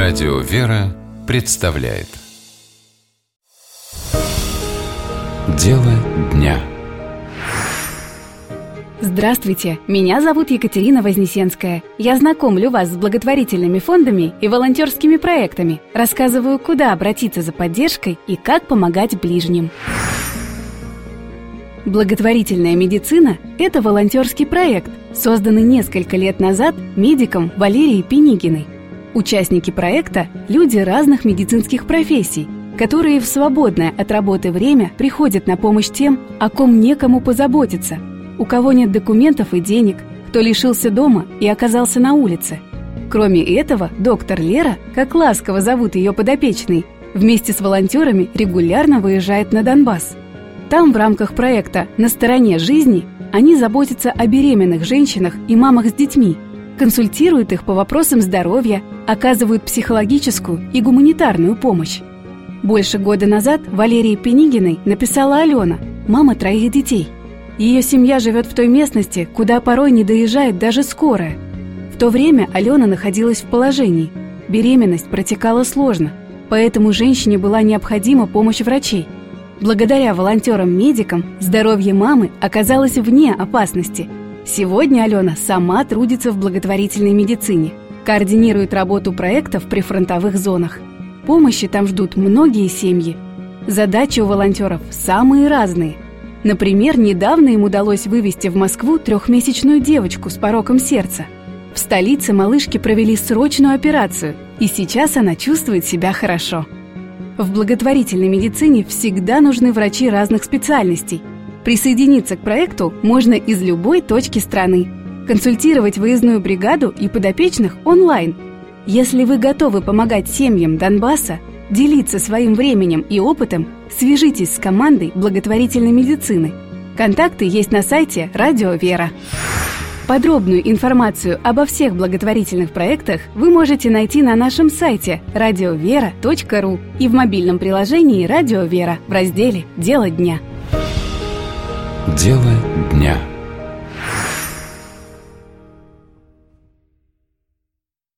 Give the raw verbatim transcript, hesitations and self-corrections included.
Радио «Вера» представляет Дело дня. Здравствуйте, меня зовут Екатерина Вознесенская. Я знакомлю вас с благотворительными фондами и волонтерскими проектами, рассказываю, куда обратиться за поддержкой и как помогать ближним. Благотворительная медицина – это волонтерский проект, созданный несколько лет назад медиком Валерией Пенигиной. Участники проекта – люди разных медицинских профессий, которые в свободное от работы время приходят на помощь тем, о ком некому позаботиться, у кого нет документов и денег, кто лишился дома и оказался на улице. Кроме этого, доктор Лера, как ласково зовут ее подопечные, вместе с волонтерами регулярно выезжает на Донбасс. Там в рамках проекта «На стороне жизни» они заботятся о беременных женщинах и мамах с детьми, консультируют их по вопросам здоровья, оказывают психологическую и гуманитарную помощь. Больше года назад Валерии Пенигиной написала Алена, мама троих детей. Ее семья живет в той местности, куда порой не доезжает даже скорая. В то время Алена находилась в положении. Беременность протекала сложно, поэтому женщине была необходима помощь врачей. Благодаря волонтерам-медикам здоровье мамы оказалось вне опасности. Сегодня Алена сама трудится в благотворительной медицине, координирует работу проектов в прифронтовых зонах. Помощи там ждут многие семьи. Задачи у волонтеров самые разные. Например, недавно им удалось вывезти в Москву трехмесячную девочку с пороком сердца. В столице малышке провели срочную операцию, и сейчас она чувствует себя хорошо. В благотворительной медицине всегда нужны врачи разных специальностей. Присоединиться к проекту можно из любой точки страны. Консультировать выездную бригаду и подопечных онлайн. Если вы готовы помогать семьям Донбасса, делиться своим временем и опытом, свяжитесь с командой благотворительной медицины. Контакты есть на сайте Радио «Вера». Подробную информацию обо всех благотворительных проектах вы можете найти на нашем сайте радио вера точка ру и в мобильном приложении «Радио Вера» в разделе «Дело дня». Дело дня.